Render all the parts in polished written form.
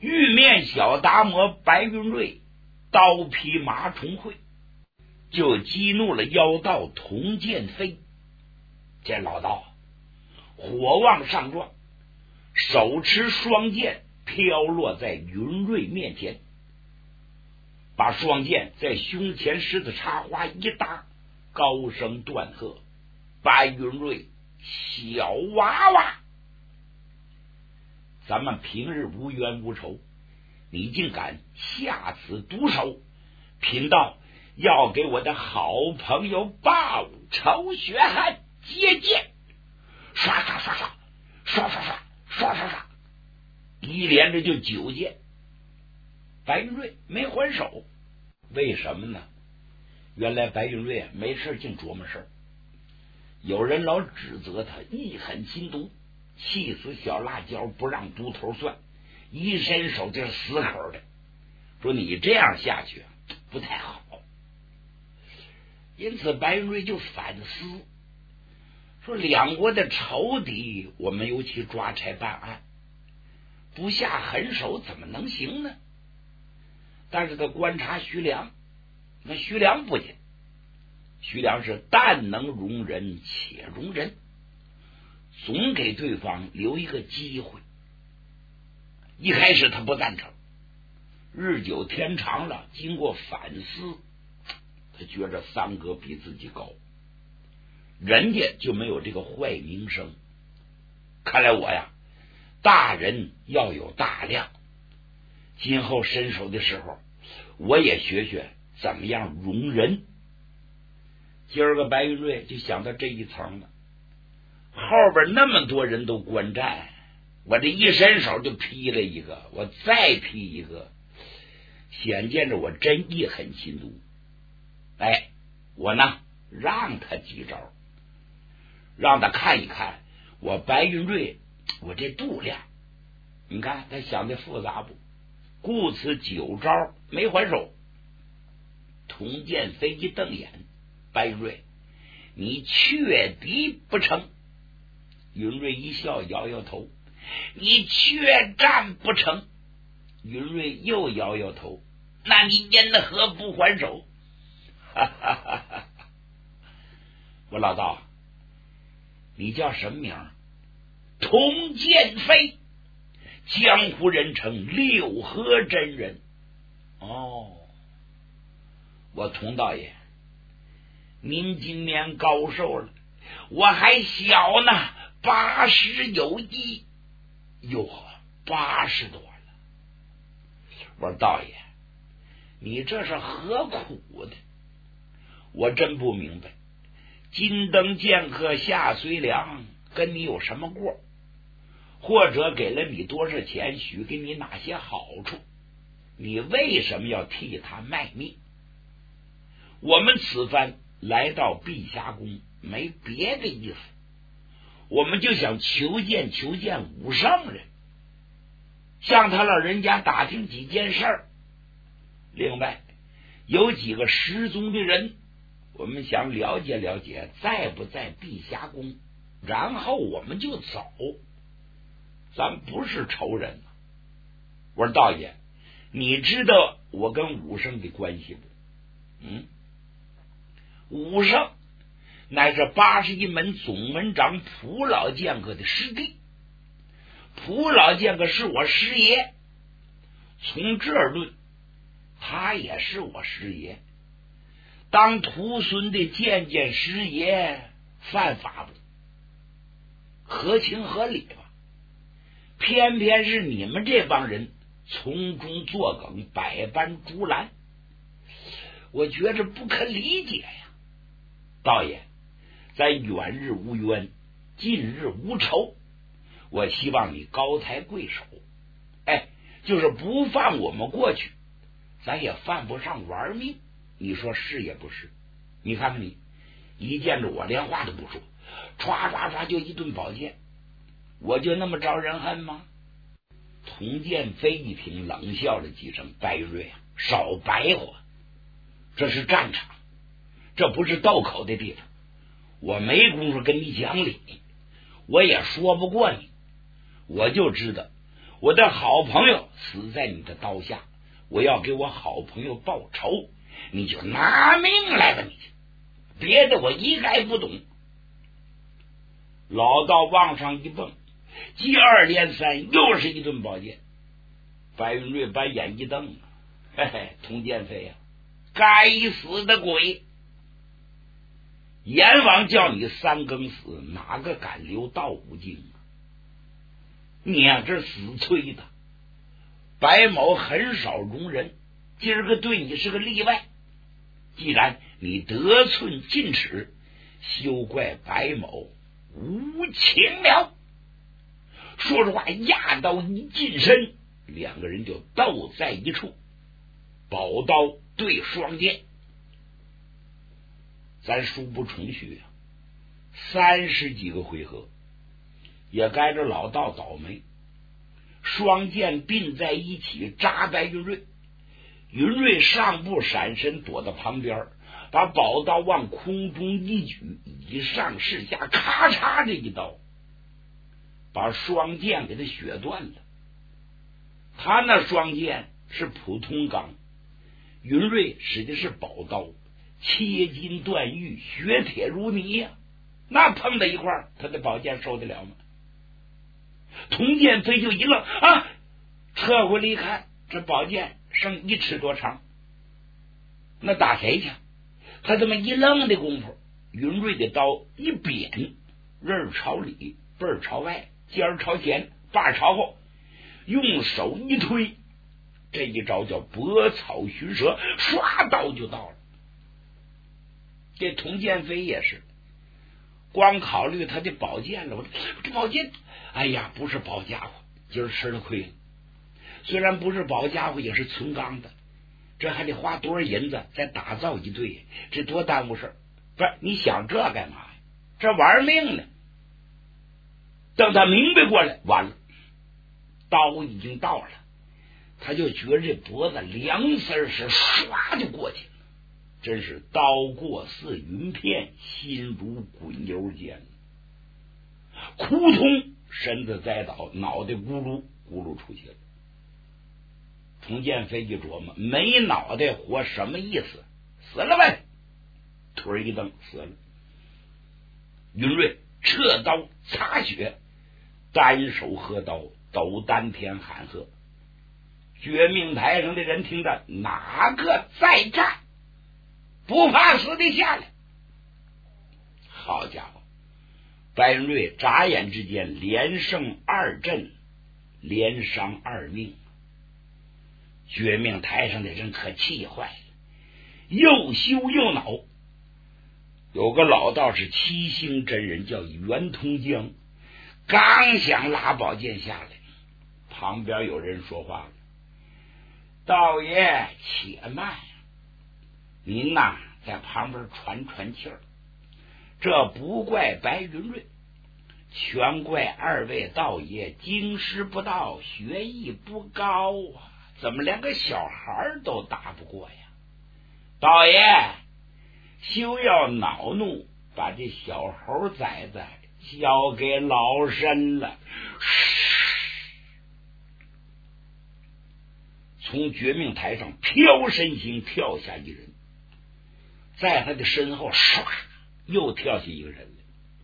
玉面小达摩白云瑞刀劈马重会，就激怒了妖道童剑飞。这老道火旺上撞，手持双剑飘落在云瑞面前，把双剑在胸前狮子插花一搭，高声断喝：白云瑞小娃娃，咱们平日无冤无仇，你竟敢下此毒手，贫道要给我的好朋友报仇雪恨！接剑，刷刷刷刷刷刷刷刷刷刷，一连着就9剑。白云瑞没还手，为什么呢？原来白云瑞没事净琢磨事，有人老指责他一狠心毒，气死小辣椒不让毒头算，一伸手就是死口的，说你这样下去不太好。因此白云瑞就反思，说两国的仇敌我们尤其抓差办案，不下狠手怎么能行呢？但是他观察徐良，那徐良不行，徐良是但能容人且容人，总给对方留一个机会。一开始他不赞成，日久天长了，经过反思，他觉着三哥比自己高，人家就没有这个坏名声。看来我呀，大人要有大量，今后伸手的时候，我也学学怎么样容人。今儿个白云瑞就想到这一层了，后边那么多人都观战，我这一伸手就劈了一个，我再劈一个，显见着我真一狠心毒。哎，我呢让他几招，让他看一看我白云瑞我这度量。你看他想的复杂不？故此9招没还手。童剑飞一瞪眼，白云瑞你确敌不成？云瑞一笑，摇摇头，你确战不成？云瑞又摇摇头，那你因何不还手？哈哈哈哈！我老道，你叫什么名？童剑飞，江湖人称六合真人。哦，我童道爷，您今年高寿了？我还小呢，80有1。哟，80多了。我说道爷，你这是何苦的？我真不明白，金灯剑客夏随良跟你有什么过？或者给了你多少钱，许给你哪些好处？你为什么要替他卖命？我们此番来到碧霞宫，没别的意思，我们就想求见武圣人，向他老人家打听几件事儿。另外有几个失踪的人，我们想了解了解在不在碧霞宫，然后我们就走。咱不是仇人啊。我说道爷，你知道我跟武圣的关系不？武圣乃是81门总门长蒲老剑客的师弟，蒲老剑客是我师爷，从这儿论，他也是我师爷。当徒孙的见师爷，犯法不？合情合理吧？偏偏是你们这帮人从中作梗，百般阻拦，我觉着不可理解呀。道爷，咱远日无冤，近日无仇，我希望你高抬贵手，就是不放我们过去，咱也犯不上玩命。你说是也不是？你看看你一见着我连话都不说，唰唰唰就一顿宝剑，我就那么招人恨吗？童剑飞一听，冷笑了几声，白瑞啊，少白话，这是战场，这不是斗口的地方，我没工夫跟你讲理，我也说不过你，我就知道我的好朋友死在你的刀下，我要给我好朋友报仇，你就拿命来吧，你别的我一概不懂。老道往上一蹦，接二连三又是一顿宝剑。白云瑞把眼一瞪，嘿嘿，佟建飞呀，该死的鬼！阎王叫你三更死，哪个敢留到五更？你呀，这死催的。白某很少容人，今儿个对你是个例外。既然你得寸进尺，休怪白某无情了。说实话，压刀一近身，两个人就斗在一处，宝刀对双剑。咱书不重叙啊，30几个回合，也该着老道倒霉。双剑并在一起扎白云瑞，云瑞上步闪身躲到旁边，把宝刀往空中一举，以上是下，咔嚓这一刀，把双剑给他血断了。他那双剑是普通钢，云瑞使的是宝刀，切金断玉，血铁如泥呀，那碰在一块儿，他的宝剑受得了吗？佟建飞就一愣啊，撤回来一看，这宝剑剩1尺多长，那打谁去？他这么一愣的功夫，云瑞的刀一扁，刃朝里，背朝外，尖朝前，把朝后，用手一推，这一招叫拨草寻蛇，唰刀就到了。这佟建飞也是光考虑他的宝剑了，我这宝剑，哎呀，不是宝家伙，今儿吃了亏了。虽然不是宝家伙，也是存钢的，这还得花多少银子再打造一对，这多耽误事儿。不是，你想这干嘛呀？这玩命呢。等他明白过来，完了，刀已经到了，他就觉着这脖子凉丝是唰就过去了。真是刀过似云片，心如滚油煎。扑通，身子栽倒，脑袋咕噜咕噜出去了。佟建飞一琢磨，没脑袋活什么意思？死了呗！腿一蹬，死了。云瑞撤刀擦血，单手合刀，抖丹田喊喝。绝命台上的人听着，哪个再战？不怕死的下来！好家伙，白云瑞眨眼之间连胜2阵，连伤2命。绝命台上的人可气坏了，又羞又恼。有个老道是7星真人，叫袁通江，刚想拉宝剑下来，旁边有人说话了：“道爷且慢，您呐在旁边喘喘气儿，这不怪白云瑞，全怪2位道爷经师不到，学艺不高啊，怎么连个小孩都打不过呀？道爷休要恼怒，把这小猴崽子交给老身了。”从绝命台上飘身形跳下一人，在他的身后唰又跳下一个人来。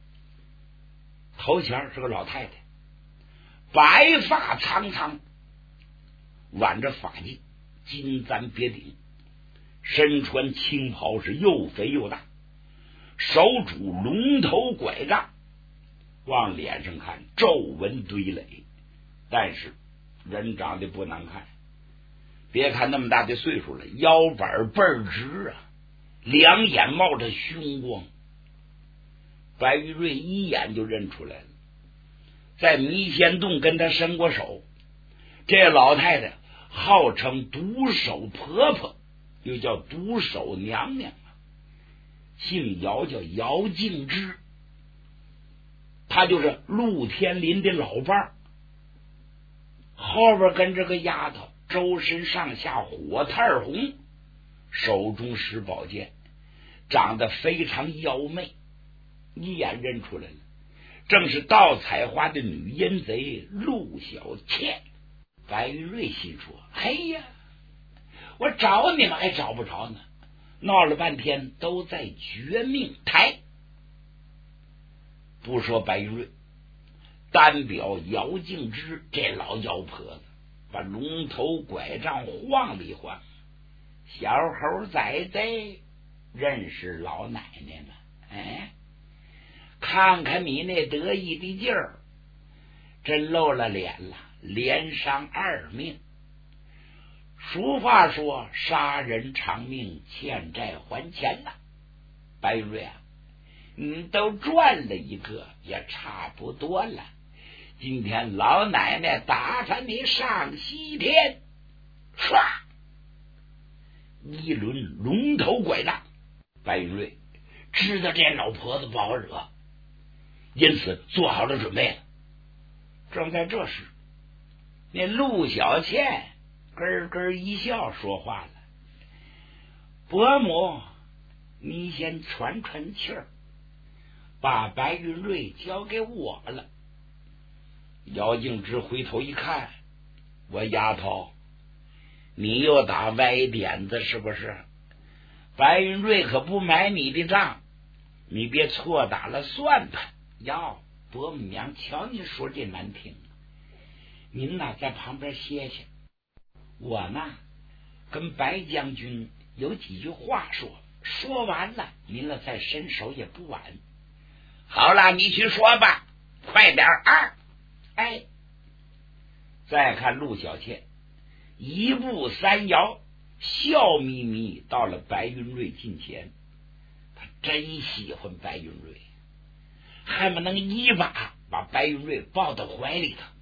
头前是个老太太，白发苍苍，挽着发髻，金簪别顶，身穿青袍，是又肥又大，手拄龙头拐杖，往脸上看皱纹堆垒，但是人长得不难看。别看那么大的岁数了，腰板倍儿直啊，两眼冒着凶光。白玉瑞一眼就认出来了，在迷仙洞跟他伸过手。这老太太号称独手婆婆，又叫独手娘娘，姓姚，叫姚敬之。她就是陆天林的老伴儿，后边跟着个丫头，周身上下火炭红，手中使宝剑，长得非常妖媚，一眼认出来了，正是盗采花的女阴贼陆小倩。 白云瑞心说：“嘿呀，我找你们还找不着呢，闹了半天都在绝命台。”不说白云瑞，单表姚敬之这老妖婆子，把龙头拐杖晃了一晃。小猴崽子，认识老奶奶吗？哎，看看你那得意的劲儿，真露了脸了，连伤2命。俗话说，杀人偿命，欠债还钱呐。白云瑞啊，你都赚了一个，也差不多了。今天老奶奶打发你上西天，唰，一轮龙头拐杖。白云瑞知道这老婆子不好惹，因此做好了准备了。正在这时，那陆小倩咯咯一笑，说话了：“伯母，你先喘喘气儿，把白云瑞交给我了。”姚敬之回头一看，我丫头，你又打歪点子是不是？白云瑞可不买你的账，你别错打了算盘。哟，伯母娘，瞧您说这难听，您呐在旁边歇歇，我呢跟白将军有几句话说，说完了您了再伸手也不晚。好了，你去说吧，快点啊！哎，再看陆小倩1步3摇，笑眯眯到了白云瑞近前。他真喜欢白云瑞，恨不能一把把白云瑞抱到怀里头。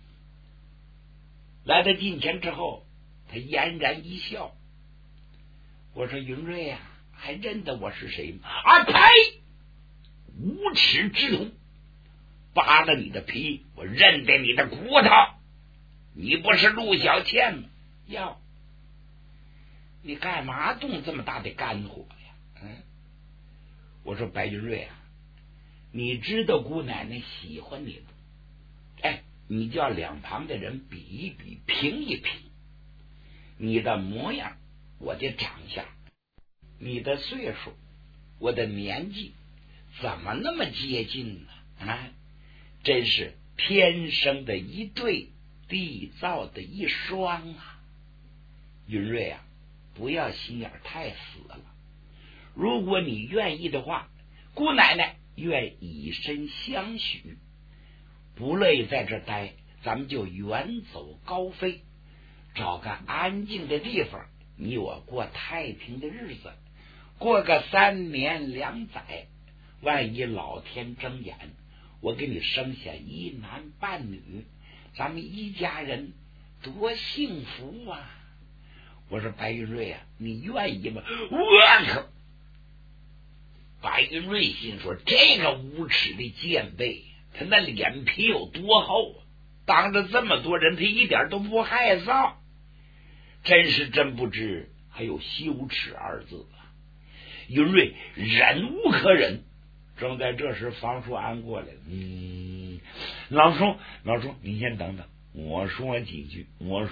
来到近前之后，他嫣然一笑。我说：“云瑞啊，还认得我是谁吗？”啊呸！无耻之徒，扒了你的皮，我认得你的骨头。你不是陆小倩吗？哟，你干嘛动这么大的肝火呀？我说白云瑞啊，你知道姑奶奶喜欢你不？哎，你叫两旁的人比一比，评一评，你的模样，我的长相，你的岁数，我的年纪，怎么那么接近呢？啊，真是天生的一对，地造的一双啊！云瑞啊，不要心眼太死了。如果你愿意的话，姑奶奶愿以身相许。不乐意在这待，咱们就远走高飞，找个安静的地方，你我过太平的日子，过个3年2载。万一老天睁眼，我给你生下一男半女，咱们一家人多幸福啊！我说白云瑞啊，你愿意吗？我靠！白云瑞心说，这个无耻的贱婢，他那脸皮有多厚啊！当着这么多人，他一点都不害臊，真不知还有羞耻2字啊！云瑞忍无可忍。正在这时，房叔安过来了。老叔，你先等等，我说几句。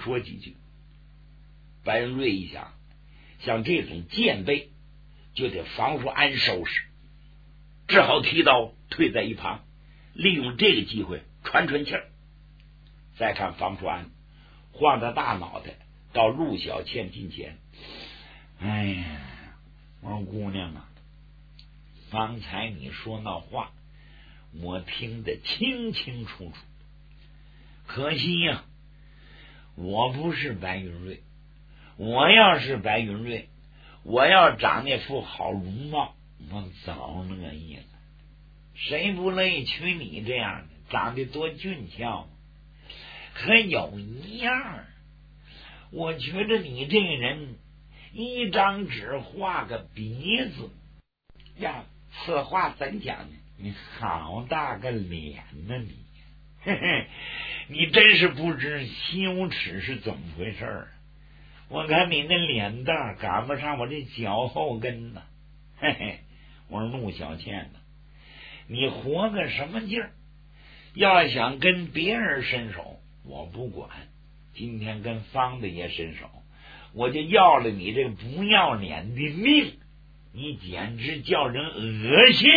白云瑞一想，像这种贱婢，就得房叔安收拾，只好提刀退在一旁，利用这个机会喘气儿。再看房叔安晃着大脑袋到陆小倩近前，哎呀，我姑娘啊，方才你说那话，我听得清清楚楚。可惜呀，我不是白云瑞。我要是白云瑞，我要长那副好容貌，我早乐意了。谁不乐意娶你这样的，长得多俊俏？可有一样，我觉得你这个人，一张纸画个鼻子呀。此话怎讲呢？你好大个脸呢你！嘿嘿，你真是不知羞耻是怎么回事儿。我看你那脸蛋赶不上我这脚后跟呢。嘿嘿，我说陆小倩呢，你活个什么劲儿？要想跟别人伸手，我不管， 今天跟方大爷伸手，我就要了你这个不要脸的命，你简直叫人恶心。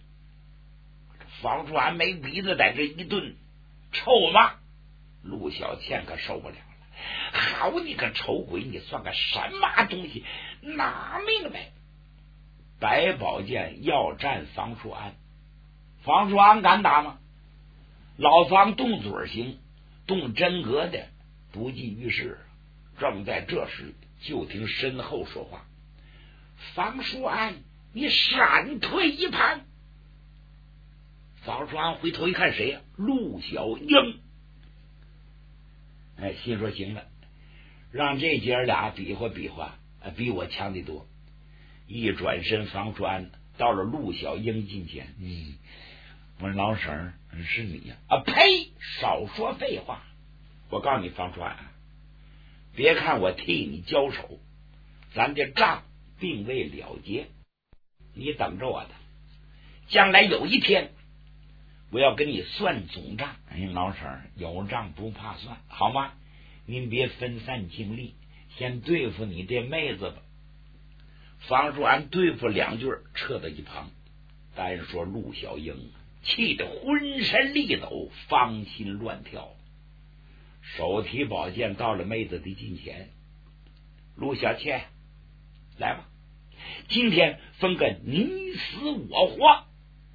方叔安没鼻子在这一顿臭骂，陆小倩可受不了了。好你个丑鬼，你算个什么东西，拿命呗！白宝剑要战方叔安，方叔安敢打吗？老方动嘴行，动真格的不济于事。正在这时，就听身后说话：“方叔安，你闪退一旁。”方叔安回头一看，谁呀？陆小英。哎，心说行了，让这姐俩比划比划，比我强得多。一转身，方叔安到了陆小英近前。我说老婶是你呀？呸！少说废话！我告诉你，方叔安，别看我替你交手，咱这账并未了结，你等着我的。将来有一天，我要跟你算总账。老婶有账不怕算，好吗？您别分散精力，先对付你这妹子吧。方叔安对付两句，撤到一旁。单说陆小英气得浑身力抖，芳心乱跳，手提宝剑到了妹子的近前。陆小倩，来吧，今天分个你死我活，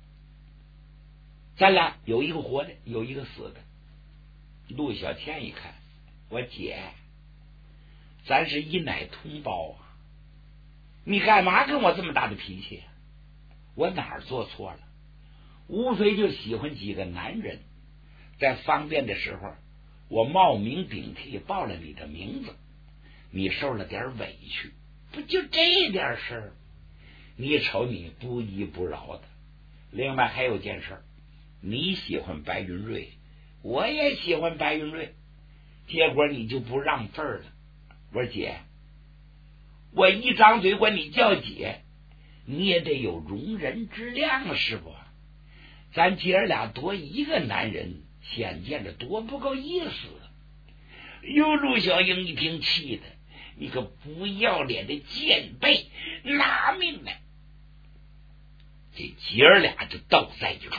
咱俩有一个活的，有一个死的。陆小倩一看，我姐，咱是一奶同胞啊，你干嘛跟我这么大的脾气？我哪儿做错了？无非就喜欢几个男人，在方便的时候，我冒名顶替报了你的名字，你受了点委屈，不就这点事儿？你瞅你不依不饶的。另外还有件事，你喜欢白云瑞，我也喜欢白云瑞，结果你就不让份儿了。我说姐，我一张嘴管你叫姐，你也得有容人之量，是不？咱姐儿俩多一个男人，显见着多不够意思。哟，陆小英一听，气的你个不要脸的贱婢，拿命来！这姐儿俩就斗在一处。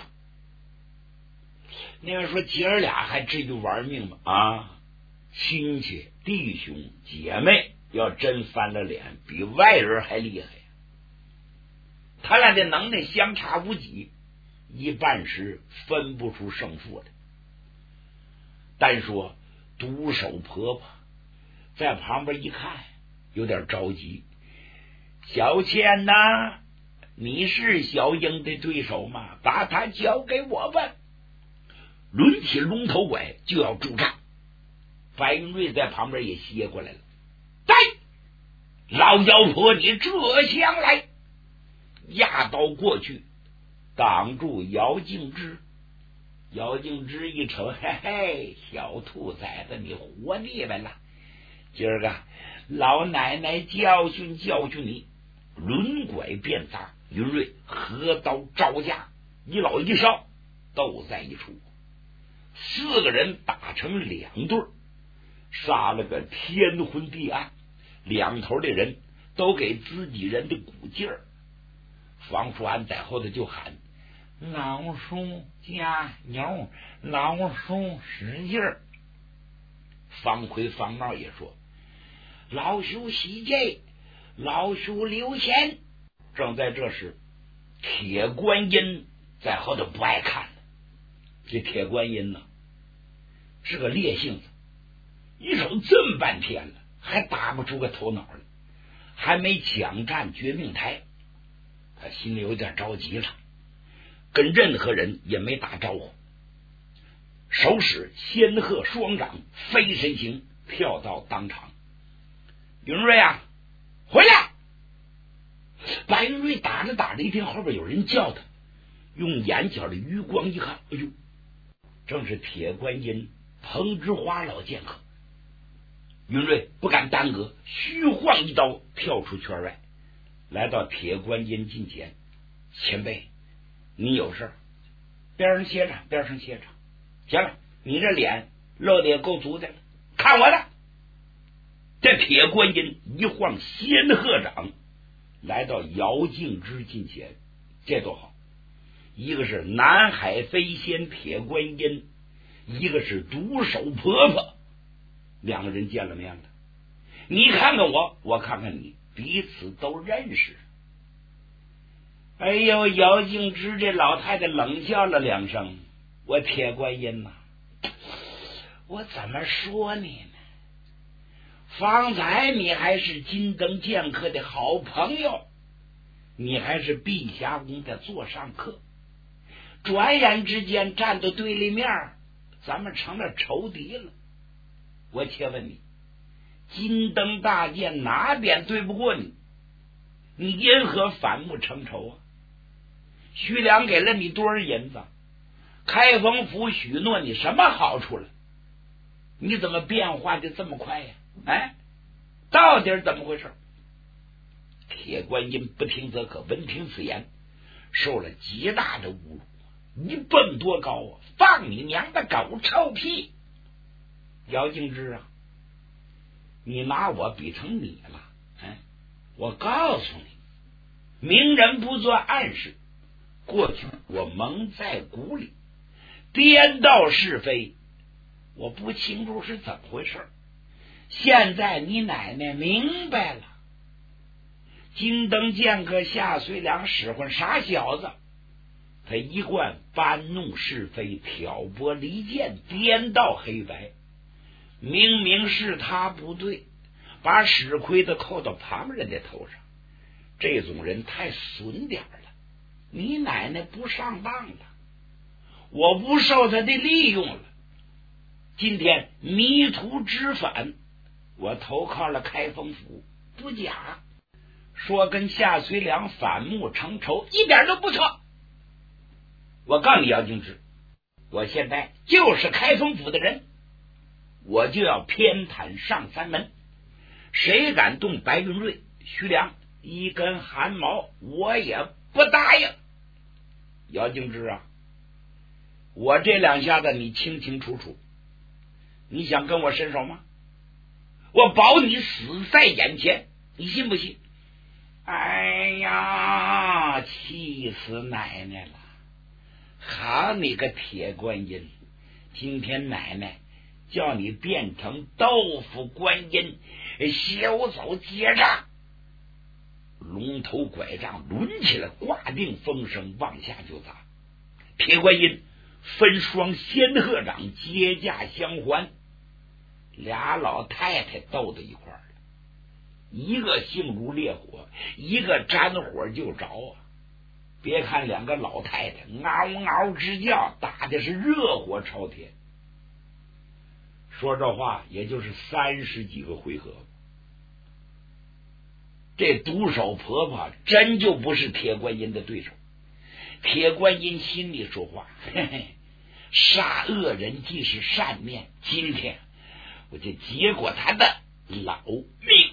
那人说姐儿俩还至于玩命吗？啊，亲戚弟兄姐妹要真翻了脸，比外人还厉害。他俩的能耐相差无几，一半时分不出胜负来。单说独守婆婆在旁边一看，有点着急。小倩呐，你是小英的对手吗？把她交给我吧。抡起龙头拐就要助战。白云瑞在旁边也歇过来了。来，老妖婆，你这厢来！压刀过去，挡住姚敬之。姚敬之一瞅，嘿嘿，小兔崽子，你活腻歪了！今儿个老奶奶教训教训你！抡拐便砸，云瑞合刀招架，一老一少斗在一处。四个人打成两对，杀了个天昏地暗，两头的人都给自己人的鼓劲儿。方叔安在后头就喊：老叔加油，老叔使劲儿。方奎方茂也说：老叔喜戒，老叔留闲。正在这时，铁观音在后头不爱看了。这铁观音呢，是个烈性子，一手这么半天了，还打不出个头脑来，还没抢占绝命台，他心里有点着急了，跟任何人也没打招呼，手使仙鹤双掌飞身行，跳到当场。云瑞啊，回来！白云瑞打着打着，一听后边有人叫他，用眼角的余光一看，哎呦，正是铁观音彭之花老剑客。云瑞不敢耽搁，虚晃一刀跳出圈外，来到铁观音近前。前辈，你有事？边上歇着，边上歇着。行了，你这脸露的也够足的了， 看我的！这铁观音一晃仙鹤掌，来到姚敬之近前。这多好，一个是南海飞仙铁观音，一个是独手婆婆，两个人见了面了。你看看我，我看看你，彼此都认识。哎呦，姚敬之这老太太冷笑了两声，我铁观音呐，我怎么说你呢？方才你还是金灯剑客的好朋友，你还是碧霞宫的座上客，转眼之间站到对立面，咱们成了仇敌了。我且问你，金灯大剑哪点对不过你？你因何反目成仇啊？徐良给了你多少银子？开封府许诺你什么好处了？你怎么变化的这么快呀？哎，到底怎么回事？铁观音不听则可，闻听此言，受了极大的侮辱。你蹦多高啊？放你娘的狗臭屁！姚敬之啊，你拿我比成你了。我告诉你，明人不做暗事。过去我蒙在鼓里，颠倒是非，我不清楚是怎么回事。现在你奶奶明白了，金灯剑客夏遂良使唤傻小子，他一贯搬弄是非，挑拨离间，颠倒黑白。明明是他不对，把屎亏的扣到旁人的头上，这种人太损点了。你奶奶不上当了，我不受他的利用了。今天迷途知返，我投靠了开封府，不假。说跟夏遂良反目成仇一点都不错。我告诉你姚敬之，我现在就是开封府的人，我就要偏袒上三门，谁敢动白云瑞、徐良一根汗毛，我也不答应。姚敬之啊，我这两下子你清清楚楚，你想跟我伸手吗？我保你死在眼前，你信不信？哎呀，气死奶奶了！好你个铁观音，今天奶奶叫你变成豆腐观音，小走结账。龙头拐杖抡起来，挂定风声往下就砸。铁观音分双仙鹤掌接驾相还，俩老太太斗到一块儿了，一个性如烈火，一个沾火就着啊！别看两个老太太嗷嗷直叫，打的是热火朝天。说这话也就是30几个回合，这独手婆婆真就不是铁观音的对手。铁观音心里说话，嘿嘿，杀恶人即是善念，今天我就结果他的老命。